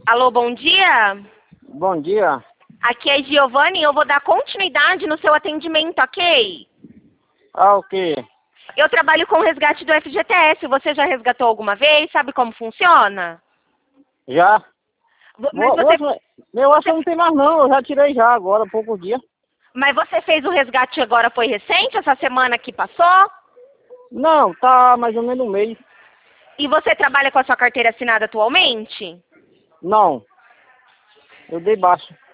Alô, bom dia. Bom dia. Aqui é Giovanni e eu vou dar continuidade no seu atendimento, ok? Ok. Eu trabalho com resgate do FGTS. Você já resgatou alguma vez? Sabe como funciona? Já? Mas você, Moça, eu acho que não tem mais não, eu já tirei já agora, há poucos dias. mas você fez o resgate agora, foi recente, essa semana que passou? Não, tá mais ou menos um mês. E você trabalha com a sua carteira assinada atualmente? Não, eu dei baixo.